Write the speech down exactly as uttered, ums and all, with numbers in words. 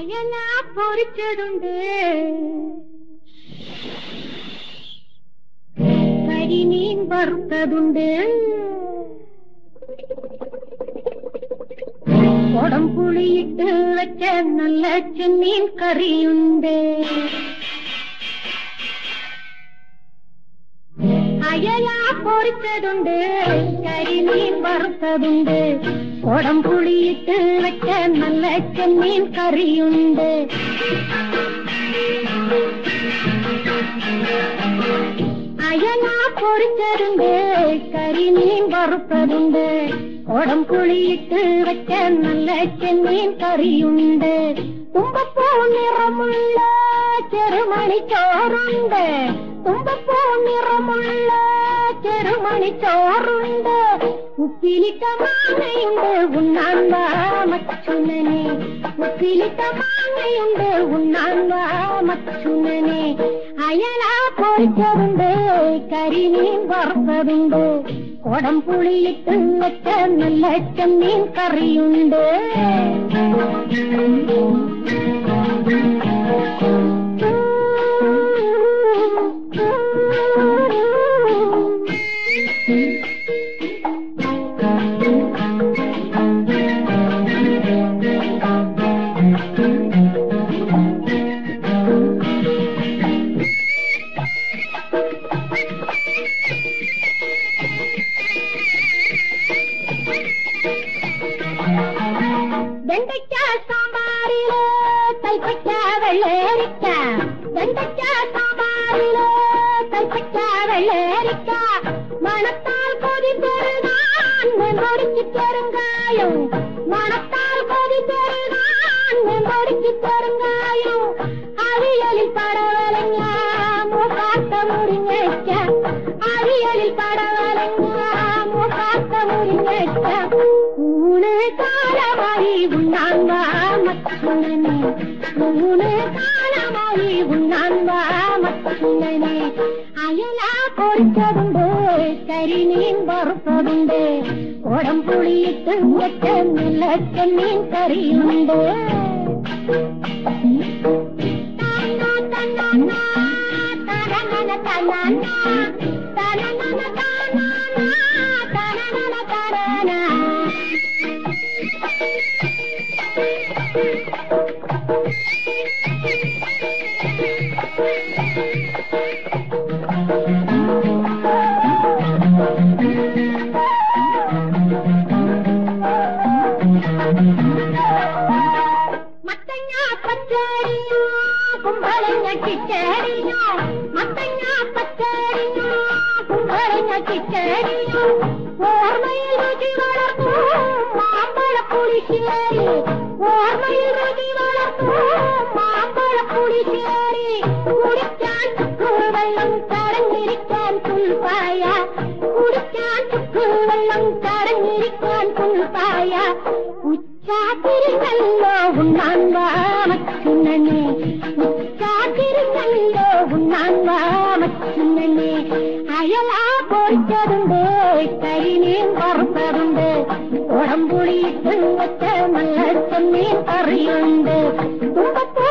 അയല പൊരിച്ചതുണ്ട്, കരിമീൻ വറുത്തതുണ്ട്, കൊടംപുളിയിട്ട് വെച്ച നല്ല ചെമ്മീൻ കറിയുണ്ട്. അയല പൊരിച്ചതുണ്ട്, കരിമീൻ വറുത്തതുണ്ട്, കൊടംപുളിയിട്ട് വെച്ച നല്ല ചെമ്മീൻ കറിയുണ്ട്. അയല പൊരിച്ചതുണ്ട്, കരിമീൻ വറുത്തതുണ്ട്, കൊടംപുളിയിട്ട് വെച്ച നല്ല ചെമ്മീൻ കറിയുണ്ട്. തുമ്പപ്പൂ നിറമുള്ള ചെറുമണി ചോറുണ്ട്, തുമ്പപ്പൂ നിറമുള്ള ചെറുമണി ചോറുണ്ട്. ഉപ്പിലിട്ട മാങ്ങയുണ്ട് ഉണ്ണാൻ വാ മച്ചുനനെ, ഉപ്പിലിട്ട മാങ്ങയുണ്ട് ഉണ്ണാൻ വാ മച്ചുനനെ. അയല പൊരിച്ചതുണ്ട്, കരിമീൻ വറുത്തതുണ്ട്, കൊടംപുളിയിട്ട് വെച്ച നല്ല ചെമ്മീൻ കറിയുണ്ട്. വെണ്ടയ്ക്ക സാമ്പാറില് കൈപ്പയ്ക്ക വെള്ളരിക്ക, വെണ്ടയ്ക്ക സാമ്പാറില് കൈപ്പയ്ക്ക വെള്ളരിക്ക, മണത്താൽ കൊതി പെരുകാൻ മെമ്പൊടിക്ക് പെരുങ്കായം, മണത്താൽ കൊതി പെരുകാൻ മെമ്പൊടിക്ക് പെരുങ്കായം. അവിയലിൽ പടവലങ്ങ മൂക്കാത്ത മുരിങ്ങയ്ക്ക, അവിയലിൽ പടവലങ്ങ മൂക്കാത്ത മുരിങ്ങയ്ക്ക. ഊണ് കാലമായി ഉണ്ണാൻ വാ മച്ചുനനെ, ഊണ് കാലമായി ഉണ്ണാൻ വാ മച്ചുനനെ. അയല പൊരിച്ചതുണ്ട്, കരിമീൻ വറുത്തതുണ്ട്, കൊടംപുളിയിട്ട് വെച്ച നല്ല ചെമ്മീൻ കറിയുണ്ട്. മത്തങ്ങ പച്ചടിയോ കുമ്പളങ്ങ കിച്ചടിയോ, മത്തങ്ങ പച്ചടിയോ കുമ്പളങ്ങ കിച്ചടിയോ. ഓർമ്മയിൽ രുചി വളർത്തൂ മാമ്പഴ പുളിശ്ശേരി, ഓർമ്മയിൽ രുചി വളർത്തൂ മാമ്പഴ പുളിശ്ശേരി. കുടിക്കാൻ ചുക്കുവെള്ളം കടഞ്ഞിരിക്കാൻ പുൽപ്പായ, കുടിക്കാൻ ചുക്കുവെള്ളം കടഞ്ഞിരിക്കാൻ പുൽപ്പായ. ഉച്ചാതിരിഞ്ഞല്ലോ ഉണ്ണാൻ വാ മച്ചുനനെ, ഉച്ചാതിരിഞ്ഞല്ലോ ഉണ്ണാൻ വാ മച്ചുനനെ. അയല പൊരിച്ചതുണ്ട്, കരിമീൻ വറുത്തതുണ്ട്, കൊടംപുളിയിട്ട് വെച്ച നല്ല ചെമ്മീൻ കറിയുണ്ട്. തുമ്പപ്പൂ